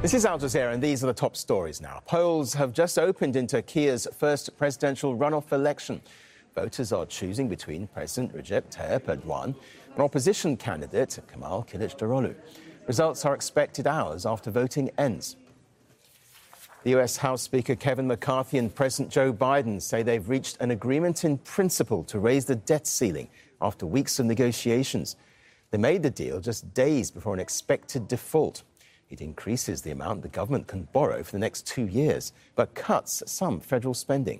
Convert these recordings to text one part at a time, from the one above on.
This is Al Jazeera, and these are the top stories now. Polls have just opened in Turkey's first presidential runoff election. Voters are choosing between President Recep Tayyip Erdogan and opposition candidate Kemal Kılıçdaroğlu. Results are expected hours after voting ends. The US House Speaker Kevin McCarthy and President Joe Biden say they've reached an agreement in principle to raise the debt ceiling after weeks of negotiations. They made the deal just days before an expected default. It increases the amount the government can borrow for the next 2 years, but cuts some federal spending.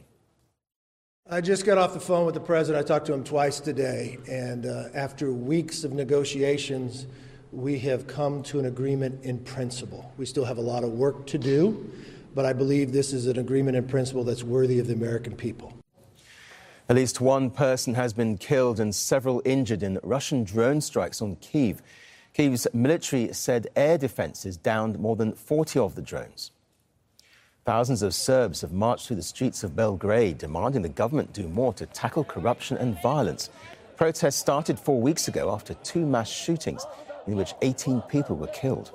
I just got off the phone with the president. I talked to him twice today, and after weeks of negotiations, we have come to an agreement in principle. We still have a lot of work to do, but I believe this is an agreement in principle that's worthy of the American people. At least one person has been killed and several injured in Russian drone strikes on Kyiv. Kyiv's military said air defences downed more than 40 of the drones. Thousands of Serbs have marched through the streets of Belgrade, demanding the government do more to tackle corruption and violence. Protests started 4 weeks ago after 2 mass shootings in which 18 people were killed.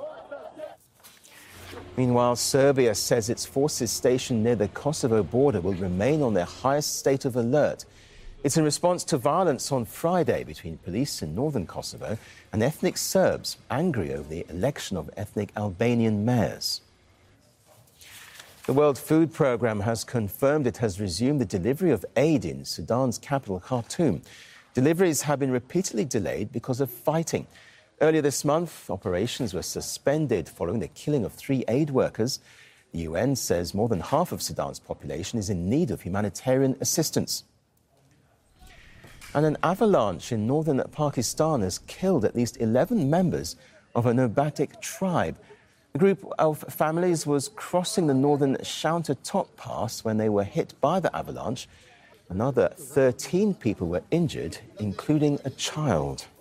Meanwhile, Serbia says its forces stationed near the Kosovo border will remain on their highest state of alert. It's in response to violence on Friday between police in northern Kosovo and ethnic Serbs angry over the election of ethnic Albanian mayors. The World Food Programme has confirmed it has resumed the delivery of aid in Sudan's capital, Khartoum. Deliveries have been repeatedly delayed because of fighting. Earlier this month, operations were suspended following the killing of 3 aid workers. The UN says more than half of Sudan's population is in need of humanitarian assistance. And an avalanche in northern Pakistan has killed at least 11 members of a nomadic tribe. A group of families was crossing the northern Shaunta Top Pass when they were hit by the avalanche. Another 13 people were injured, including a child.